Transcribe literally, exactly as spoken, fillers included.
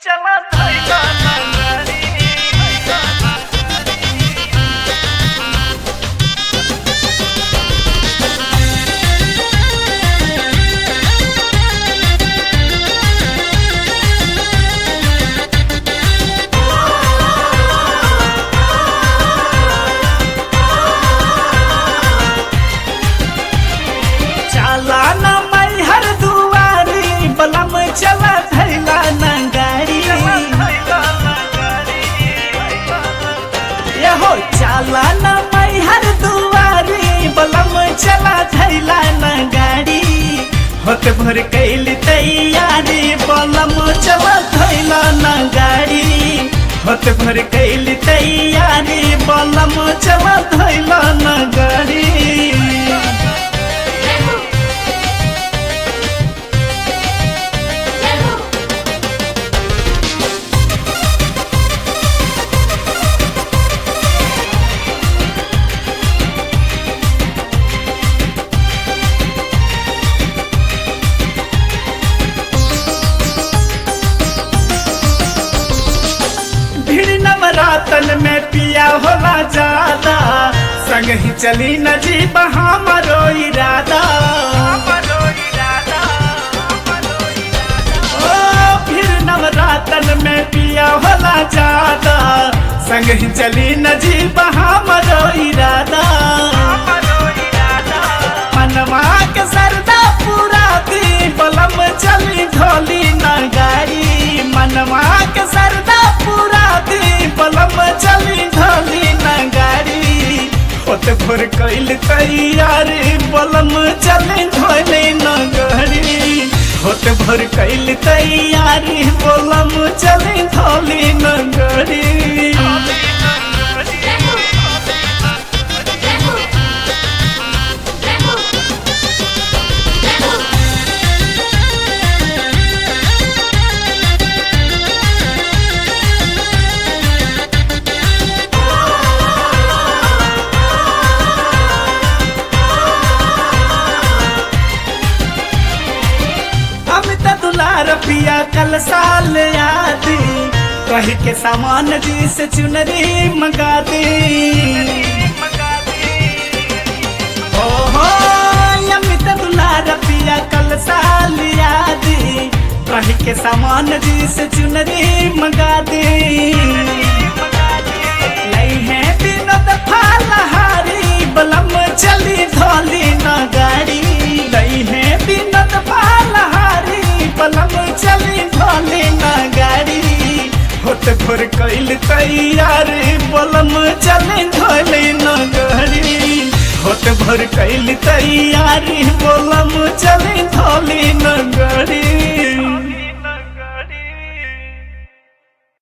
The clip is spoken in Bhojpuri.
चला धइला नगरी चला न मैहर दुआरी बलम चला धइला नगरी यहो चला न मैहर दुआरी बलम चला धइला नगरी होत भर कैली तैयारी बलम चला धइला नगरी होत भर कैली तैयारी बलम चला धइला नगरी नवरातन में पिया होला ज्यादा संग ही चली न जी हमारो इरादा ओ फिर नवरातन में पिया होला ज्यादा संग ही चली न जी हमारो इरादा मनवा के सरदा पूरा दी बलम चली ढोली न गाड़ी मनवा के सरदा पूरा दी बलम चली ढोली न गाड़ी होत भोर कैल तैयारी बलम चली ढोली न गाड़ी होत भोर कैल तैयारी बलम चली ढोली न गाड़ी पिया कल साल आदि कह के सामान जी से चुनरी मंगा दे ओ हो अमित दुलार पिया कल साल आदि कह के सामान जी से चुनरी मंगा दे लई है विनोद फालहारी बलम चली धोली न गाड़ी लई है विनोद फालहारी बलम चली ढोली न गाड़ी होत भोर कैल तैयारी बलम चली ढोली न गाड़ी होत भोर कैल तैयारी बलम चली ढोली न